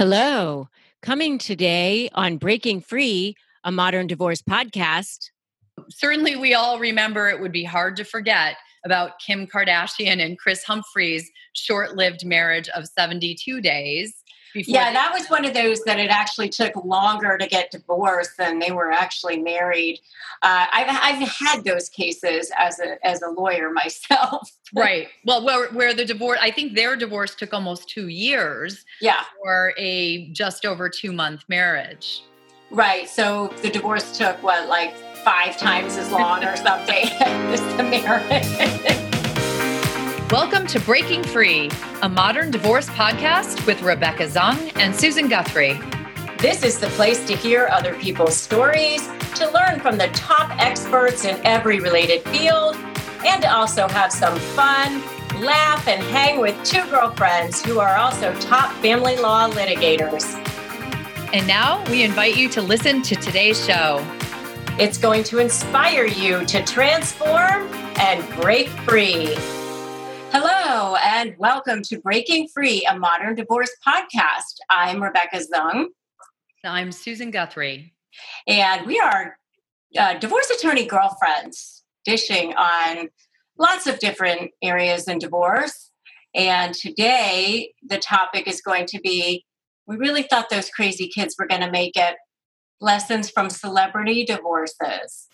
Hello. Coming today on Breaking Free, a modern divorce podcast. Certainly, we all remember it would be hard to forget about Kim Kardashian and Chris Humphries' short-lived marriage of 72 days. That was one of those that it actually took longer to get divorced than they were actually married. I've had those cases as a lawyer myself. Right. Well, where the divorce, I think their divorce took almost 2 years. Yeah. For a just over 2-month marriage. Right. So the divorce took like 5 times as long or something as the marriage. Welcome to Breaking Free, a modern divorce podcast with Rebecca Zung and Susan Guthrie. This is the place to hear other people's stories, to learn from the top experts in every related field, and to also have some fun, laugh, and hang with 2 girlfriends who are also top family law litigators. And now we invite you to listen to today's show. It's going to inspire you to transform and break free. Hello, and welcome to Breaking Free, a modern divorce podcast. I'm Rebecca Zung. I'm Susan Guthrie. And we are divorce attorney girlfriends, dishing on lots of different areas in divorce. And today, the topic is going to be, we really thought those crazy kids were going to make it, lessons from celebrity divorces.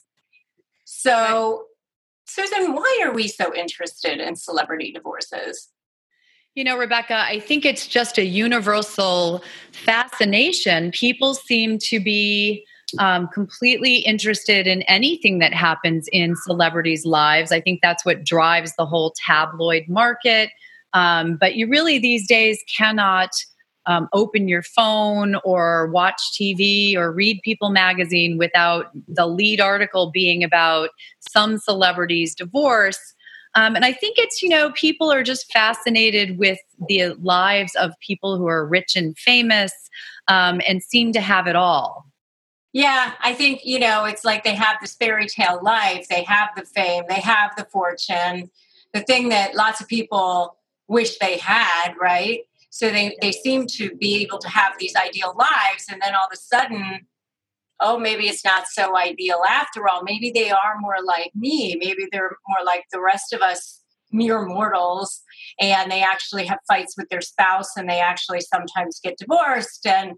So, Susan, why are we so interested in celebrity divorces? You know, Rebecca, I think it's just a universal fascination. People seem to be completely interested in anything that happens in celebrities' lives. I think that's what drives the whole tabloid market. But you really these days cannot open your phone or watch TV or read People magazine without the lead article being about some celebrity's divorce. And I think it's, people are just fascinated with the lives of people who are rich and famous and seem to have it all. Yeah, I think, it's like they have this fairy tale life. They have the fame, they have the fortune, the thing that lots of people wish they had, right? So they seem to be able to have these ideal lives. And then all of a sudden, maybe it's not so ideal after all. Maybe they are more like me. Maybe they're more like the rest of us mere mortals. And they actually have fights with their spouse and they actually sometimes get divorced. And,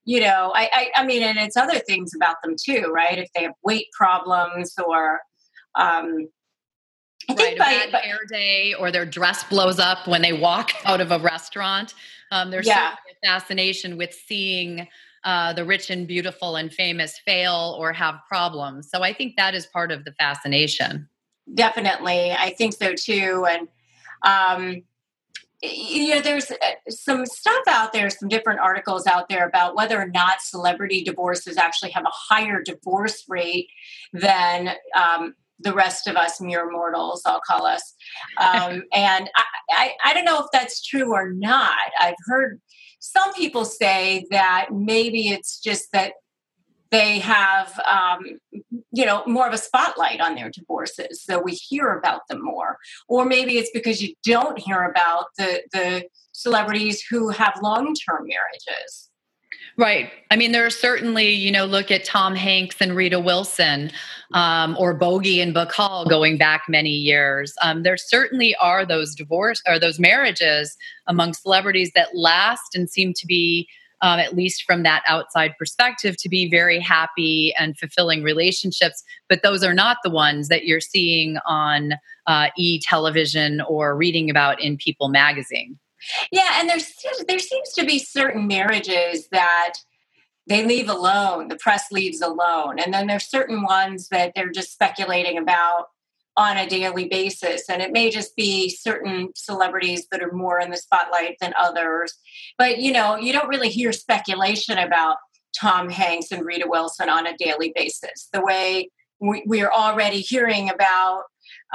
I mean, and it's other things about them too, right? If they have weight problems or, I think a bad hair day or their dress blows up when they walk out of a restaurant. There's certainly a fascination with seeing the rich and beautiful and famous fail or have problems. So I think that is part of the fascination. Definitely. I think so too. And, there's some stuff out there, some different articles out there about whether or not celebrity divorces actually have a higher divorce rate than the rest of us mere mortals, I'll call us. And I don't know if that's true or not. I've heard some people say that maybe it's just that they have, more of a spotlight on their divorces. So we hear about them more. Or maybe it's because you don't hear about the celebrities who have long-term marriages. Right. I mean, there are certainly, look at Tom Hanks and Rita Wilson, or Bogey and Bacall going back many years. There certainly are those divorce or those marriages among celebrities that last and seem to be, at least from that outside perspective, to be very happy and fulfilling relationships. But those are not the ones that you're seeing on e-television or reading about in People magazine. Yeah, and there seems to be certain marriages that they leave alone, the press leaves alone. And then there's certain ones that they're just speculating about on a daily basis. And it may just be certain celebrities that are more in the spotlight than others. But, you don't really hear speculation about Tom Hanks and Rita Wilson on a daily basis, the way we are already hearing about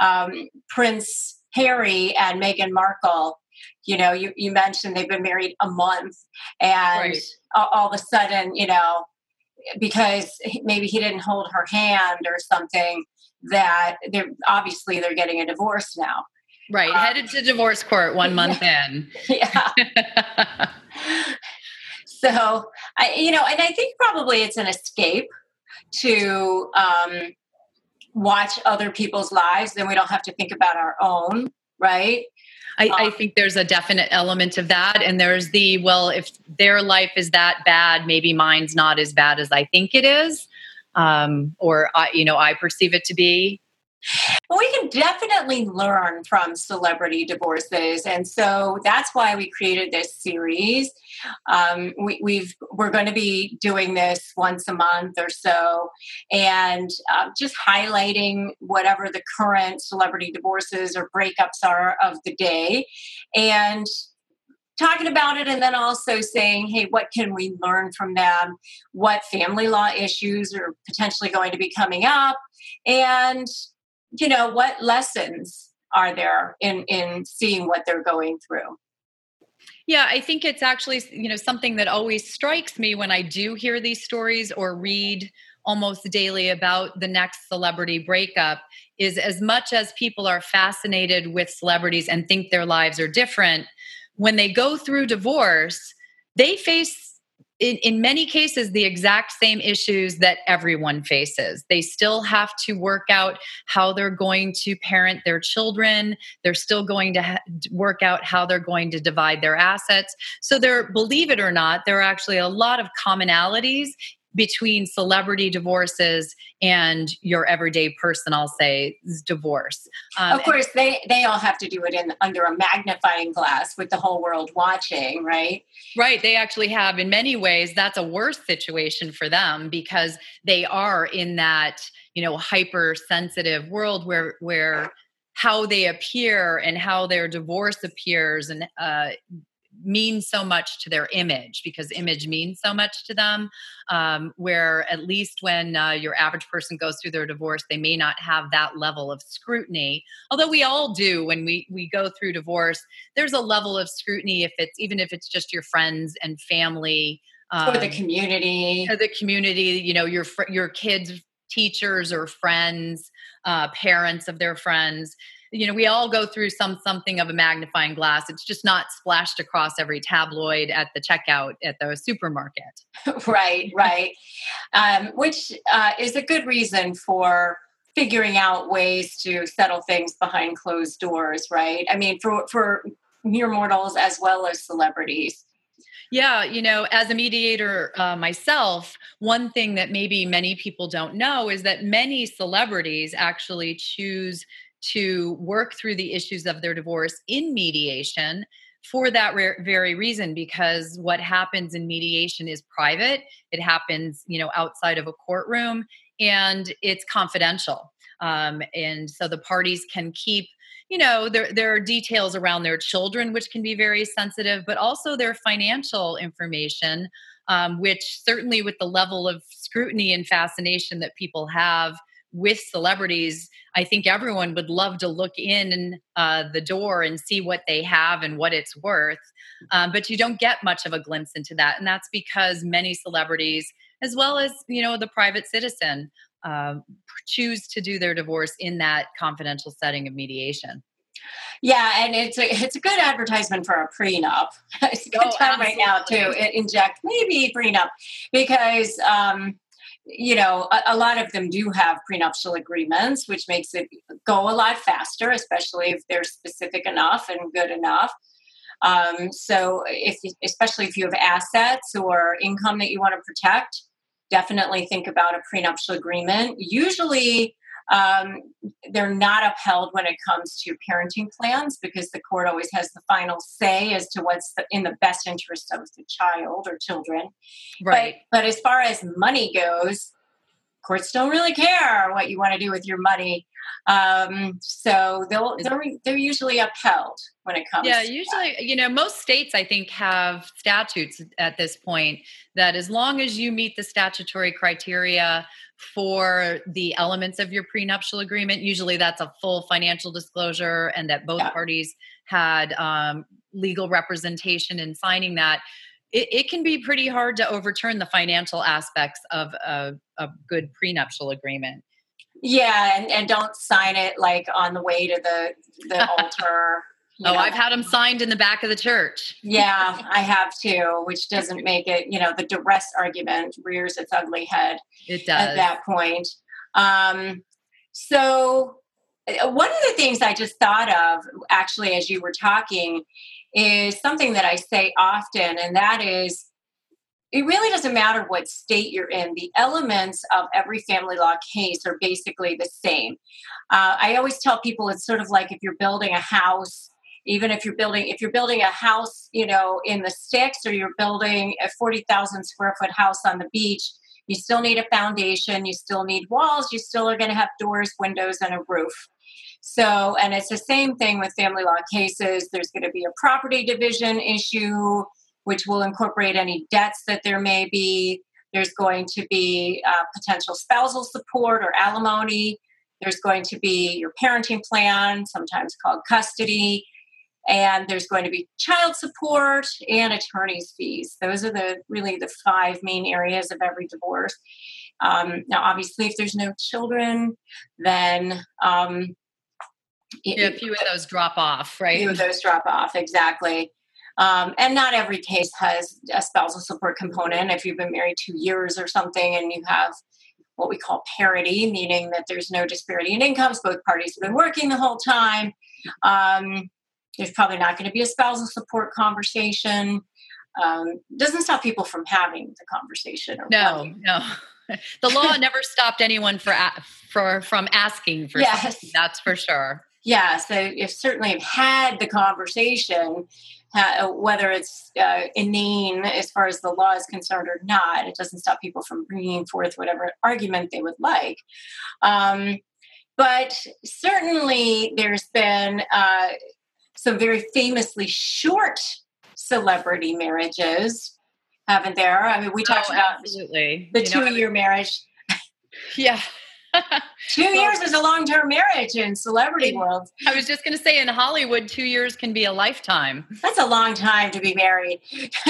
Prince Harry and Meghan Markle. You mentioned they've been married a month and all of a sudden, because maybe he didn't hold her hand or something, that they're getting a divorce now. Right. Headed to divorce court 1 month in. Yeah. So and I think probably it's an escape to watch other people's lives, then we don't have to think about our own, right? I think there's a definite element of that. And there's if their life is that bad, maybe mine's not as bad as I think it is. Or I perceive it to be. Well, we can definitely learn from celebrity divorces, and so that's why we created this series. We're going to be doing this once a month or so, and just highlighting whatever the current celebrity divorces or breakups are of the day, and talking about it, and then also saying, hey, what can we learn from them? What family law issues are potentially going to be coming up? And what lessons are there in seeing what they're going through? Yeah, I think it's actually, something that always strikes me when I do hear these stories or read almost daily about the next celebrity breakup is, as much as people are fascinated with celebrities and think their lives are different, when they go through divorce, they face in many cases the exact same issues that everyone faces. They still have to work out how they're going to parent their children. They're still going to work out how they're going to divide their assets. So believe it or not, there are actually a lot of commonalities between celebrity divorces and your everyday person, I'll say, divorce. Of course, they all have to do it under a magnifying glass with the whole world watching, right? Right. They actually have, in many ways, that's a worse situation for them because they are in that, hypersensitive world where how they appear and how their divorce appears and means so much to their image, because image means so much to them, where at least when your average person goes through their divorce, they may not have that level of scrutiny, although we all do. When we go through divorce, there's a level of scrutiny even if it's just your friends and family, or the community, your kids, teachers or friends, parents of their friends. We all go through something of a magnifying glass. It's just not splashed across every tabloid at the checkout at the supermarket. Right. Which is a good reason for figuring out ways to settle things behind closed doors, right? I mean, for mere mortals as well as celebrities. Yeah, as a mediator myself, one thing that maybe many people don't know is that many celebrities actually choose to work through the issues of their divorce in mediation for that very reason, because what happens in mediation is private. It happens, outside of a courtroom, and it's confidential. And so the parties can keep, there are details around their children, which can be very sensitive, but also their financial information, which certainly with the level of scrutiny and fascination that people have with celebrities, I think everyone would love to look in the door and see what they have and what it's worth. But you don't get much of a glimpse into that. And that's because many celebrities, as well as, the private citizen, choose to do their divorce in that confidential setting of mediation. Yeah, and it's a good advertisement for a prenup. It's a good time right now to inject maybe prenup, because a lot of them do have prenuptial agreements, which makes it go a lot faster, especially if they're specific enough and good enough. So especially if you have assets or income that you want to protect, definitely think about a prenuptial agreement. Usually, they're not upheld when it comes to parenting plans, because the court always has the final say as to what's in the best interest of the child or children. Right. But as far as money goes, courts don't really care what you want to do with your money. So they're usually upheld when it comes to usually, most states, I think, have statutes at this point that as long as you meet the statutory criteria for the elements of your prenuptial agreement, usually that's a full financial disclosure and that both parties had legal representation in signing that. It can be pretty hard to overturn the financial aspects of a good prenuptial agreement. Yeah, and don't sign it like on the way to the altar. Oh, I've had them signed in the back of the church. Yeah, I have too, which doesn't make it, the duress argument rears its ugly head. It does. At that point. So one of the things I just thought of actually as you were talking is something that I say often, and that is it really doesn't matter what state you're in. The elements of every family law case are basically the same. I always tell people it's sort of like if you're building a house, even if you're building a house, in the sticks, or you're building a 40,000 square foot house on the beach, you still need a foundation, you still need walls, you still are going to have doors, windows, and a roof. So, and it's the same thing with family law cases. There's going to be a property division issue, which will incorporate any debts that there may be. There's going to be potential spousal support or alimony. There's going to be your parenting plan, sometimes called custody. And there's going to be child support and attorney's fees. Those are really the five main areas of every divorce. Now, obviously, if there's no children, then a few of those drop off, right? A few of those drop off, exactly. And not every case has a spousal support component. If you've been married 2 years or something and you have what we call parity, meaning that there's no disparity in incomes, both parties have been working the whole time, there's probably not going to be a spousal support conversation. Doesn't stop people from having the conversation. No. The law never stopped anyone from asking for something. That's for sure. Yeah, so you've certainly had the conversation, whether it's inane as far as the law is concerned or not. It doesn't stop people from bringing forth whatever argument they would like. But certainly there's been some very famously short celebrity marriages, haven't there? I mean, we talked about absolutely. The 2-year marriage. Yeah. 2 years is a long-term marriage in celebrity world. I was just going to say, in Hollywood, 2 years can be a lifetime. That's a long time to be married.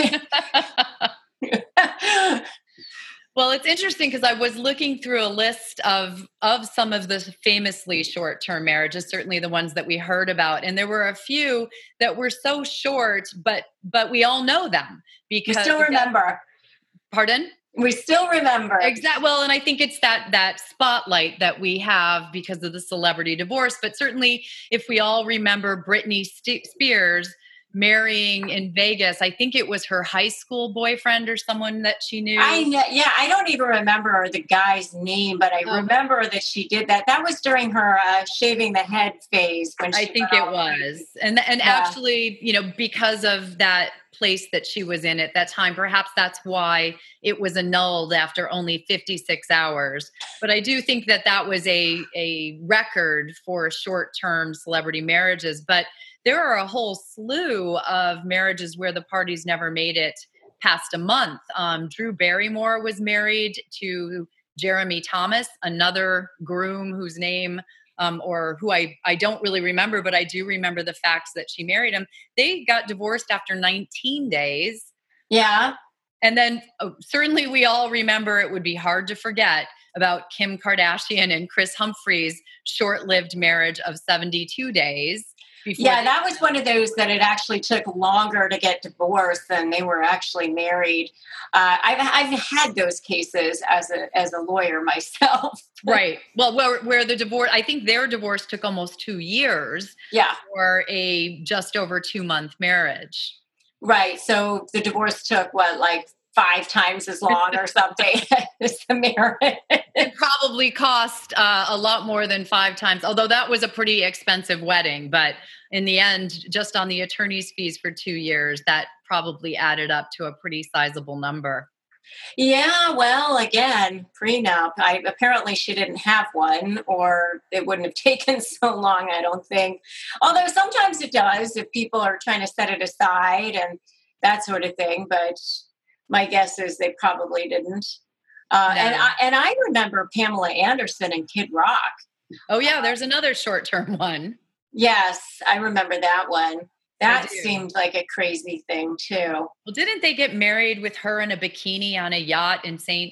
Well, it's interesting because I was looking through a list of some of the famously short-term marriages, certainly the ones that we heard about. And there were a few that were so short, but we all know them. Because we still remember. Pardon? We still remember. Exactly. Well, and I think it's that spotlight that we have because of the celebrity divorce. But certainly if we all remember Britney Spears marrying in Vegas, I think it was her high school boyfriend or someone that she knew. I don't even remember the guy's name, but I remember that she did that. That was during her shaving the head phase. I think it was. And actually, because of that place that she was in at that time, perhaps that's why it was annulled after only 56 hours. But I do think that was a record for short-term celebrity marriages. But there are a whole slew of marriages where the parties never made it past a month. Drew Barrymore was married to Jeremy Thomas, another groom whose name or who I don't really remember, but I do remember the facts that she married him. They got divorced after 19 days. Yeah. And then certainly we all remember, it would be hard to forget, about Kim Kardashian and Chris Humphries' short-lived marriage of 72 days. Yeah, that was one of those that it actually took longer to get divorced than they were actually married. I've had those cases as a lawyer myself. Right. Well, where the divorce, I think their divorce took almost 2 years. Yeah. For a just over 2-month marriage. Right. So the divorce took 5 times as long or something as the marriage. It probably cost a lot more than 5 times, although that was a pretty expensive wedding. But in the end, just on the attorney's fees for 2 years, that probably added up to a pretty sizable number. Yeah, well, again, prenup. Apparently she didn't have one, or it wouldn't have taken so long, I don't think. Although sometimes it does if people are trying to set it aside and that sort of thing. But my guess is they probably didn't. No. And I remember Pamela Anderson and Kid Rock. Oh, yeah, there's another short-term one. Yes, I remember that one. That seemed like a crazy thing, too. Well, didn't they get married with her in a bikini on a yacht in Saint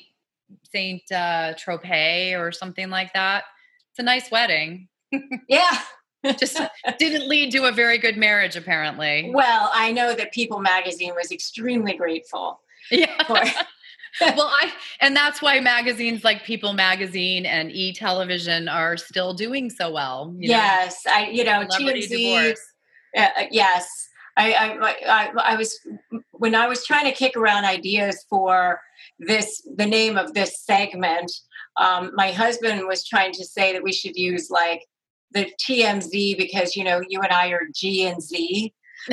Tropez or something like that? It's a nice wedding. Yeah. Just didn't lead to a very good marriage, apparently. Well, I know that People magazine was extremely grateful. Yeah. And that's why magazines like People magazine and E! Television are still doing so well. Yes, Celebrity TMZ. Divorce. Yes, I was when I was trying to kick around ideas for the name of this segment. My husband was trying to say that we should use like the TMZ because you and I are G and Z.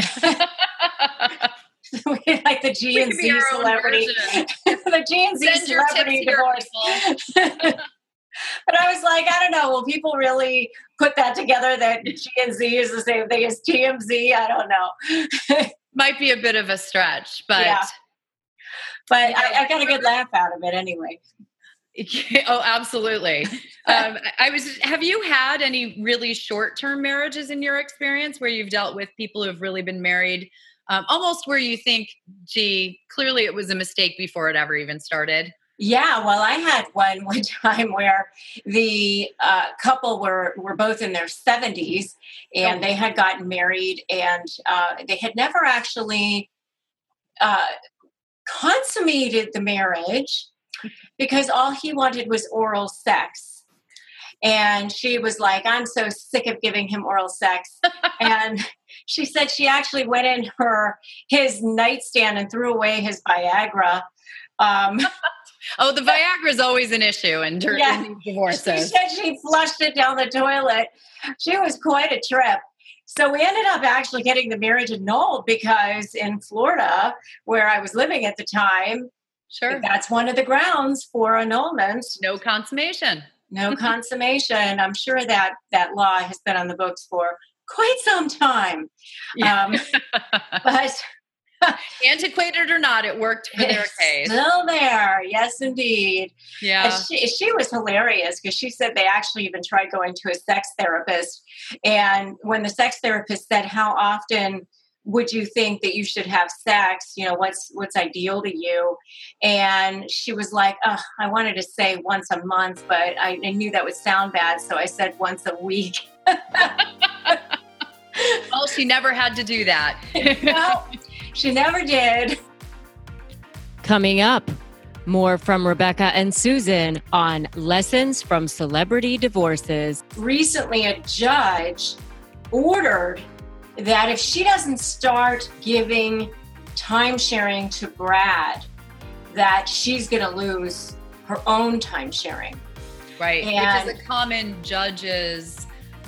Like the G and Z celebrity, the G and Z celebrity divorce. But I was like, I don't know. Will people really put that together that G and Z is the same thing as TMZ? I don't know. Might be a bit of a stretch, but but I got a good laugh out of it anyway. Oh, absolutely. Have you had any really short-term marriages in your experience where you've dealt with people who have really been married almost where you think, gee, clearly it was a mistake before it ever even started? Yeah, well, I had one time where the couple were both in their 70s and they had gotten married and they had never actually consummated the marriage because all he wanted was oral sex. And she was like, I'm so sick of giving him oral sex. And she said she actually went in his nightstand and threw away his Viagra. The Viagra is always an issue in divorces. She said she flushed it down the toilet. She was quite a trip. So we ended up actually getting the marriage annulled because in Florida, where I was living at the time, sure, that's one of the grounds for annulment. No consummation. No consummation. I'm sure that law has been on the books for quite some time. Yeah. But antiquated or not, it worked for their case. Still there. Yes, indeed. Yeah. And she was hilarious because she said they actually even tried going to a sex therapist. And when the sex therapist said, how often would you think that you should have sex? What's ideal to you? And she was like, I wanted to say once a month, but I knew that would sound bad. So I said once a week. Well, she never had to do that. No, she never did. Coming up, more from Rebecca and Susan on lessons from celebrity divorces. Recently, a judge ordered that if she doesn't start giving time sharing to Brad, that she's going to lose her own time sharing. Right. And which is a common judge's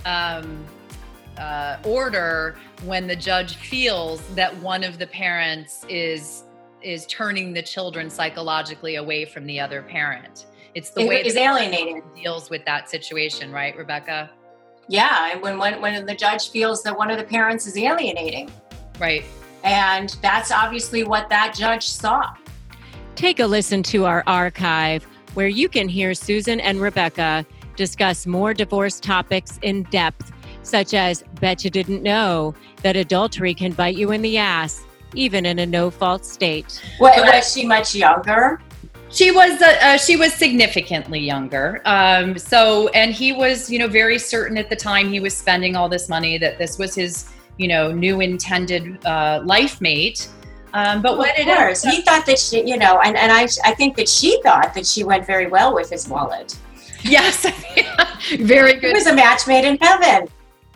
order when the judge feels that one of the parents is turning the children psychologically away from the other parent. It's the way is alienated deals with that situation, right, Rebecca? Yeah, and when the judge feels that one of the parents is alienating. Right. And that's obviously what that judge saw. Take a listen to our archive where you can hear Susan and Rebecca discuss more divorce topics in depth, such as bet you didn't know that adultery can bite you in the ass, even in a no-fault state. Was she much younger? She was significantly younger. And he was, very certain at the time he was spending all this money that this was his, new intended life mate. But when it was, he thought that she, and I think that she thought that she went very well with his wallet. Yes, very good. It was a match made in heaven.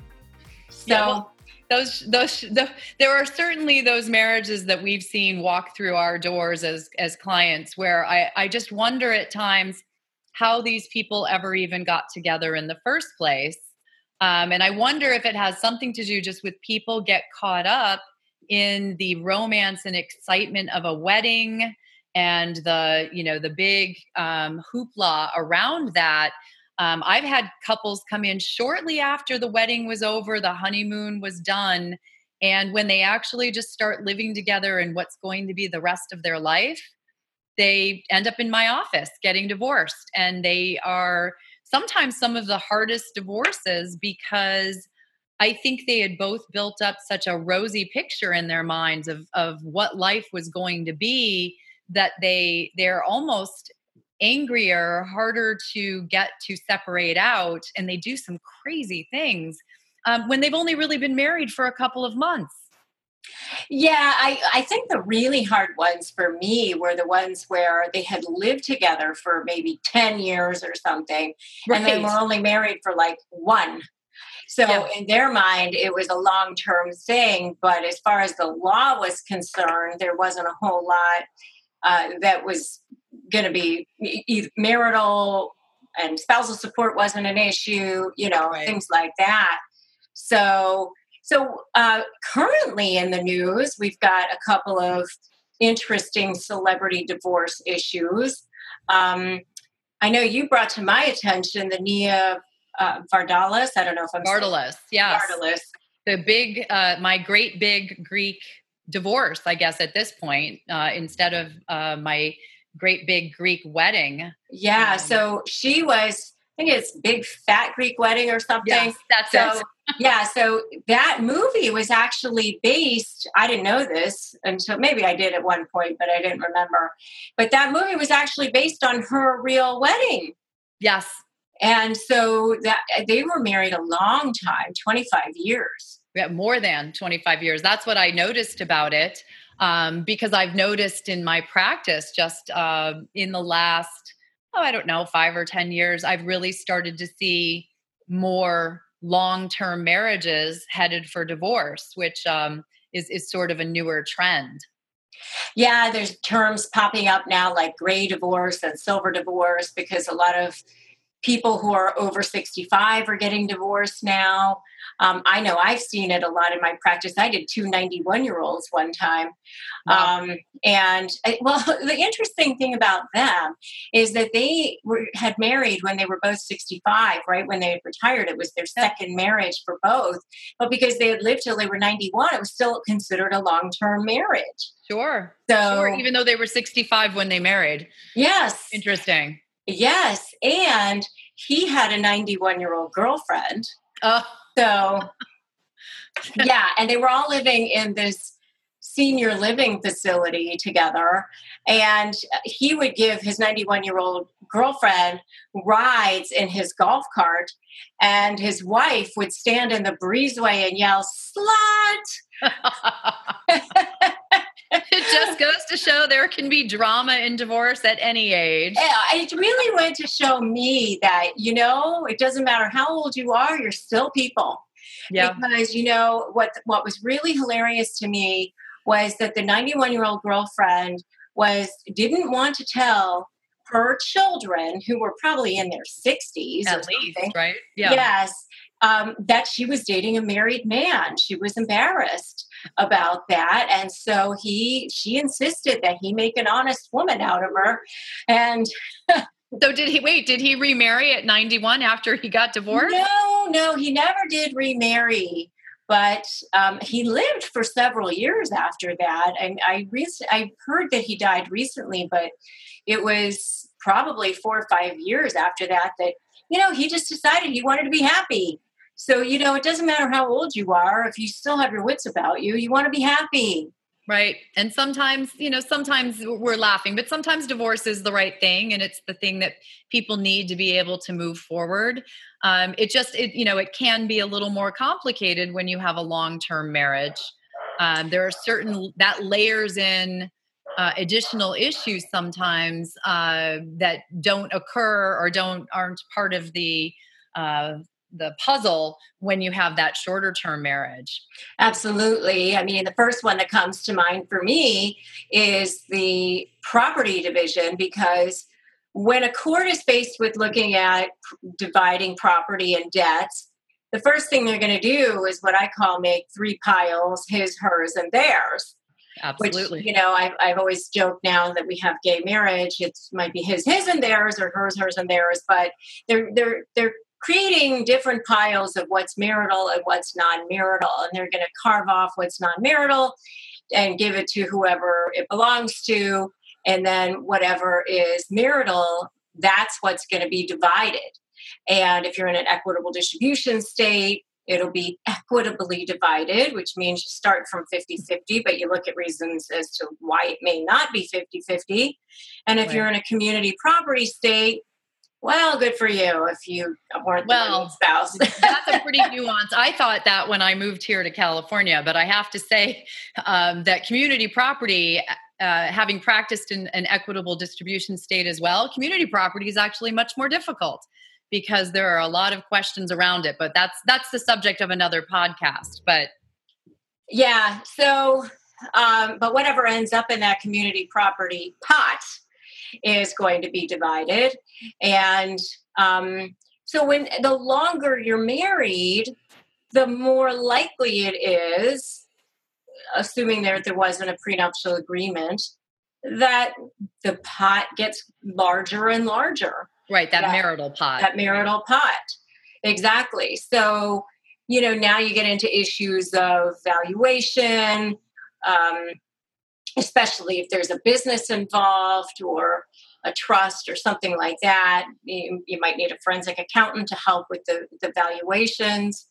So. There are certainly those marriages that we've seen walk through our doors as clients where I just wonder at times how these people ever even got together in the first place. And I wonder if it has something to do just with people get caught up in the romance and excitement of a wedding and the big hoopla around that. I've had couples come in shortly after the wedding was over, the honeymoon was done. And when they actually just start living together in what's going to be the rest of their life, they end up in my office getting divorced. And they are sometimes some of the hardest divorces because I think they had both built up such a rosy picture in their minds of what life was going to be that they're almost angrier, harder to get to separate out, and they do some crazy things when they've only really been married for a couple of months. Yeah, I think the really hard ones for me were the ones where they had lived together for maybe 10 years or something, and then were only married for like one. So in their mind, it was a long-term thing. But as far as the law was concerned, there wasn't a whole lot that was going to be either marital, and spousal support wasn't an issue, things like that. So currently in the news, we've got a couple of interesting celebrity divorce issues. I know you brought to my attention the Nia Vardalos. I don't know if I'm Vardalos, yes. Vardalos. The big, my great big Greek divorce, I guess, at this point, instead of my great big Greek wedding. Yeah, so she was, I think it's Big Fat Greek Wedding or something. Yes, that's it. Yeah, so that movie was actually based, I didn't know this until maybe I did at one point, but I didn't remember. But that movie was actually based on her real wedding. Yes. And so that they were married a long time, 25 years. Yeah, more than 25 years. That's what I noticed about it. Because I've noticed in my practice just in the last, 5 or 10 years, I've really started to see more long-term marriages headed for divorce, which is sort of a newer trend. Yeah, there's terms popping up now like gray divorce and silver divorce because a lot of people who are over 65 are getting divorced now. I know I've seen it a lot in my practice. I did 2 91-year-olds one time. Wow. The interesting thing about them is that they had married when they were both 65, right? When they had retired, it was their second marriage for both. But because they had lived till they were 91, it was still considered a long-term marriage. Sure. So, even though they were 65 when they married. Yes. Interesting. Yes. And he had a 91-year-old girlfriend. Oh. So, yeah. And they were all living in this senior living facility together. And he would give his 91-year-old girlfriend rides in his golf cart. And his wife would stand in the breezeway and yell, "Slut!" It just goes to show there can be drama in divorce at any age. It really went to show me that, it doesn't matter how old you are, you're still people. Yeah. Because, what was really hilarious to me was that the 91-year-old girlfriend didn't want to tell her children, who were probably in their 60s at least, right? Yeah. Yes, that she was dating a married man. She was embarrassed about that, and so she insisted that he make an honest woman out of her. And so did he remarry at 91 after he got divorced? No, he never did remarry, but he lived for several years after that. And I heard that he died recently, but it was probably 4 or 5 years after that he just decided he wanted to be happy. So, it doesn't matter how old you are. If you still have your wits about you, you want to be happy. Right. And sometimes we're laughing, but sometimes divorce is the right thing. And it's the thing that people need to be able to move forward. It can be a little more complicated when you have a long-term marriage. There are certain that layers in additional issues sometimes that don't occur or aren't part of the puzzle when you have that shorter term marriage. Absolutely. I mean, the first one that comes to mind for me is the property division, because when a court is faced with looking at dividing property and debts, the first thing they're going to do is what I call make 3 piles: his, hers, and theirs. Absolutely. Which, I've always joked now that we have gay marriage. It might be his and theirs, or hers, hers, and theirs, but they're creating different piles of what's marital and what's non-marital, and they're going to carve off what's non-marital and give it to whoever it belongs to, and then whatever is marital, that's what's going to be divided. And if you're in an equitable distribution state, it'll be equitably divided, which means you start from 50-50, but you look at reasons as to why it may not be 50-50. And if you're in a community property state, Well, good for you if you weren't the winning spouse. That's a pretty nuance. I thought that when I moved here to California, but I have to say that community property, having practiced in an equitable distribution state as well, community property is actually much more difficult because there are a lot of questions around it. But that's the subject of another podcast. But yeah, so but whatever ends up in that community property pot is going to be divided. And so when the longer you're married, the more likely it is, assuming there wasn't a prenuptial agreement, that the pot gets larger and larger. Right, that marital pot. That marital pot. Exactly. So, now you get into issues of valuation, especially if there's a business involved or a trust or something like that. You might need a forensic accountant to help with the valuations,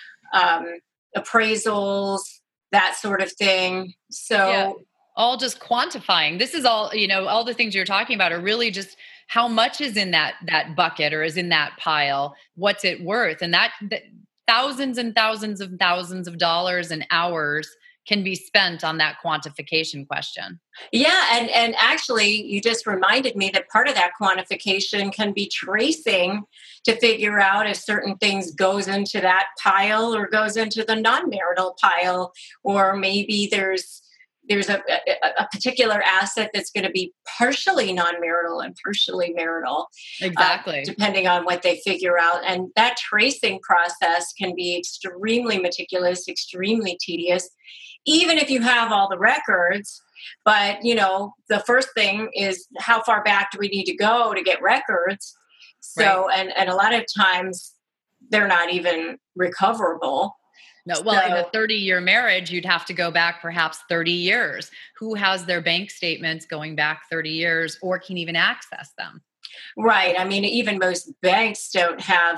appraisals, that sort of thing. So all just quantifying. This is all, all the things you're talking about are really just how much is in that bucket or is in that pile, what's it worth? And that thousands and thousands of dollars and hours can be spent on that quantification question. Yeah. And actually, you just reminded me that part of that quantification can be tracing to figure out if certain things goes into that pile or goes into the non-marital pile, or maybe there's a particular asset that's going to be partially non-marital and partially marital. Exactly. Depending on what they figure out. And that tracing process can be extremely meticulous, extremely tedious, even if you have all the records. But, the first thing is, how far back do we need to go to get records? So, right. and a lot of times they're not even recoverable. No, well, in a 30-year marriage, you'd have to go back perhaps 30 years. Who has their bank statements going back 30 years or can even access them? Right. I mean, even most banks don't have,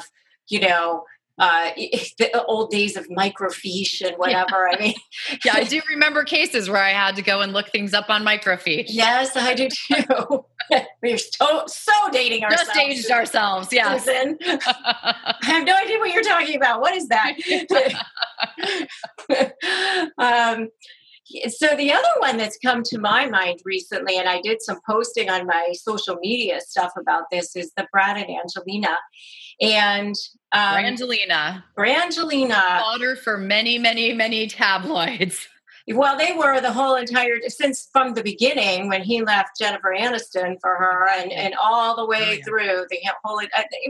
the old days of microfiche and whatever. I mean, I do remember cases where I had to go and look things up on microfiche. Yes, I do too. We're so dating ourselves. Just aged ourselves, yes. Listen, I have no idea what you're talking about. What is that? So the other one that's come to my mind recently, and I did some posting on my social media stuff about this, is the Brad and Angelina. And Brangelina fodder for many, many, many tabloids. Well, they were the whole entire, since from the beginning when he left Jennifer Aniston for her and all the way through the whole,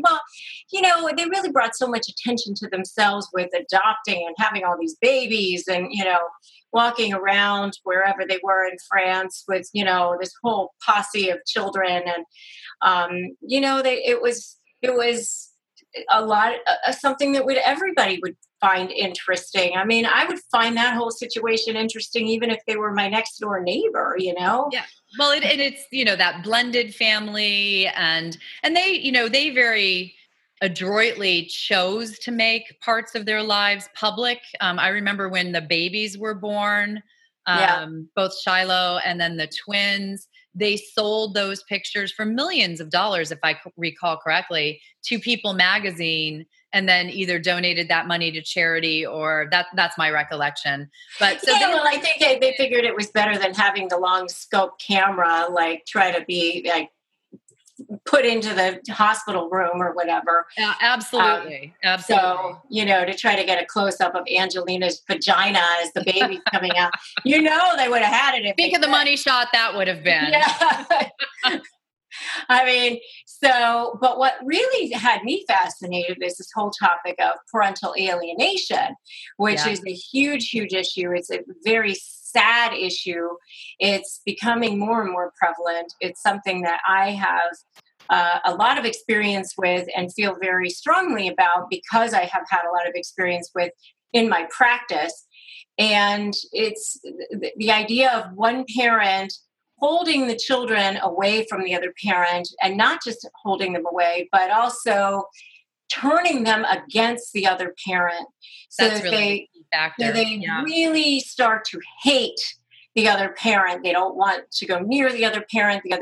they really brought so much attention to themselves with adopting and having all these babies and, walking around wherever they were in France with, this whole posse of children. And, it was a lot of something that everybody would find interesting. I mean, I would find that whole situation interesting, even if they were my next door neighbor, Yeah. Well, it's, that blended family and they very adroitly chose to make parts of their lives public. I remember when the babies were born, both Shiloh and then the twins, they sold those pictures for millions of dollars, if I recall correctly, to People magazine, and then either donated that money to charity or that's my recollection. But so I think they figured it was better than having the long scope camera, try to be put into the hospital room or whatever. Absolutely. So, to try to get a close up of Angelina's vagina as the baby's coming out, they would have had it. Think of the money shot that would have been. Yeah. I mean, but what really had me fascinated is this whole topic of parental alienation, which is a huge, huge issue. It's a very sad issue. It's becoming more and more prevalent. It's something that I have a lot of experience with and feel very strongly about because I have had a lot of experience with in my practice. And it's the idea of one parent holding the children away from the other parent, and not just holding them away, but also turning them against the other parent. So that's really a factor. They really start to hate the other parent. They don't want to go near the other parent. The other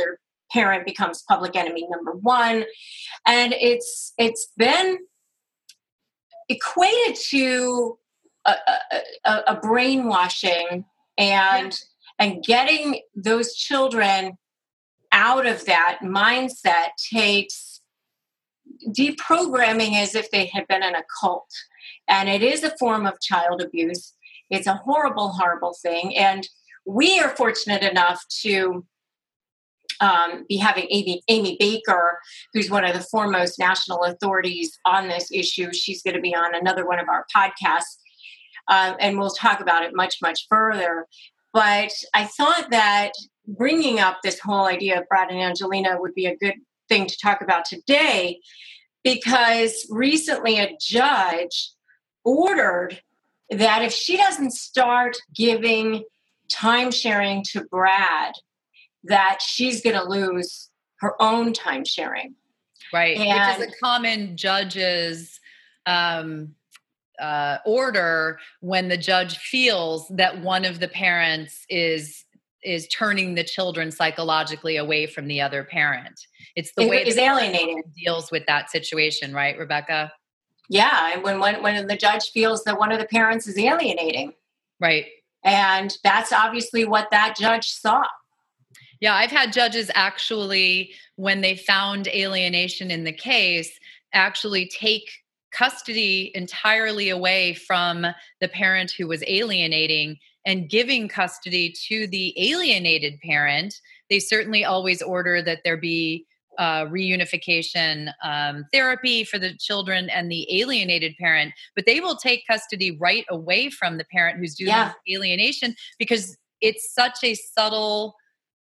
parent becomes public enemy number one. And it's been equated to a brainwashing and getting those children out of that mindset takes deprogramming as if they had been in a cult. And it is a form of child abuse. It's a horrible, horrible thing. And we are fortunate enough to be having Amy Baker, who's one of the foremost national authorities on this issue. She's going to be on another one of our podcasts, and we'll talk about it much, much further. But I thought that bringing up this whole idea of Brad and Angelina would be a good thing to talk about today, because recently a judge ordered that if she doesn't start giving time sharing to Brad, that she's going to lose her own time sharing. Right. Which is a common judge's order when the judge feels that one of the parents is turning the children psychologically away from the other parent. It's the way is alienating deals with that situation, right, Rebecca? Yeah, and when the judge feels that one of the parents is alienating. Right. And that's obviously what that judge saw. Yeah, I've had judges actually, when they found alienation in the case, actually take custody entirely away from the parent who was alienating and giving custody to the alienated parent. They certainly always order that there be reunification therapy for the children and the alienated parent, but they will take custody right away from the parent who's doing alienation, because it's such a subtle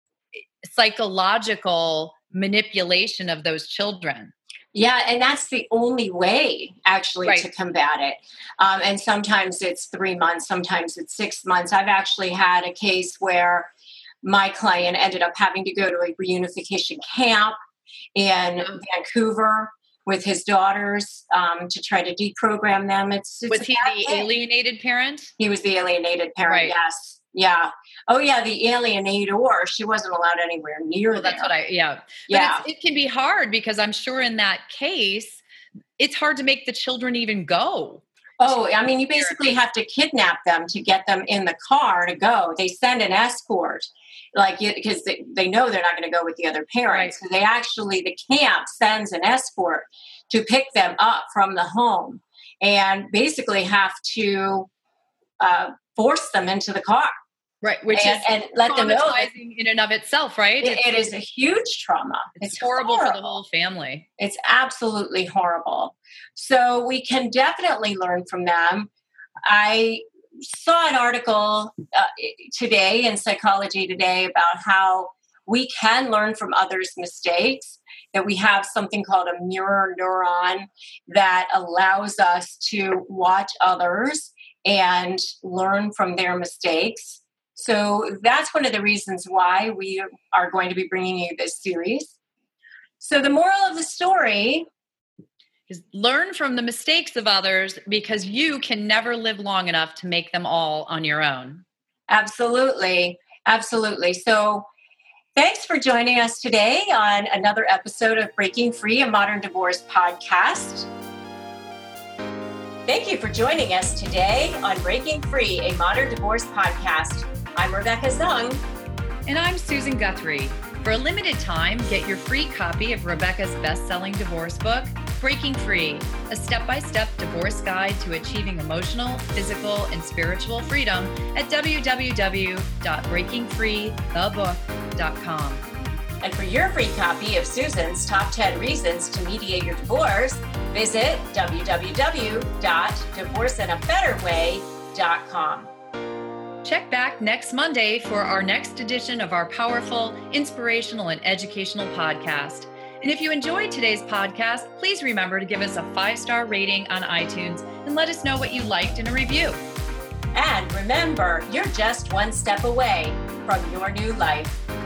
psychological manipulation of those children. Yeah, and that's the only way actually to combat it. And sometimes it's 3 months, sometimes it's 6 months. I've actually had a case where my client ended up having to go to a reunification camp in Vancouver with his daughters to try to deprogram them. Was he the alienated parent? He was the alienated parent, right. Yes. Yeah. Oh, yeah, the alienator. She wasn't allowed anywhere near there. That's what But it can be hard, because I'm sure in that case, it's hard to make the children even go. Oh, I mean, you basically have to kidnap them to get them in the car to go. They send an escort, because they know they're not going to go with the other parents. Right. So the camp sends an escort to pick them up from the home and basically have to force them into the car. Right, which is and let them know in and of itself, right? It is a huge trauma. It's horrible for the whole family. It's absolutely horrible. So we can definitely learn from them. I saw an article today in Psychology Today about how we can learn from others' mistakes, that we have something called a mirror neuron that allows us to watch others and learn from their mistakes. So that's one of the reasons why we are going to be bringing you this series. So the moral of the story is learn from the mistakes of others, because you can never live long enough to make them all on your own. Absolutely. Absolutely. So thanks for joining us today on another episode of Breaking Free, a Modern Divorce podcast. Thank you for joining us today on Breaking Free, a Modern Divorce podcast. I'm Rebecca Zung. And I'm Susan Guthrie. For a limited time, get your free copy of Rebecca's best-selling divorce book, Breaking Free, a step-by-step divorce guide to achieving emotional, physical, and spiritual freedom at www.breakingfreethebook.com. And for your free copy of Susan's Top 10 Reasons to Mediate Your Divorce, visit www.divorceinaBetterWay.com. Check back next Monday for our next edition of our powerful, inspirational, and educational podcast. And if you enjoyed today's podcast, please remember to give us a 5-star rating on iTunes and let us know what you liked in a review. And remember, you're just one step away from your new life.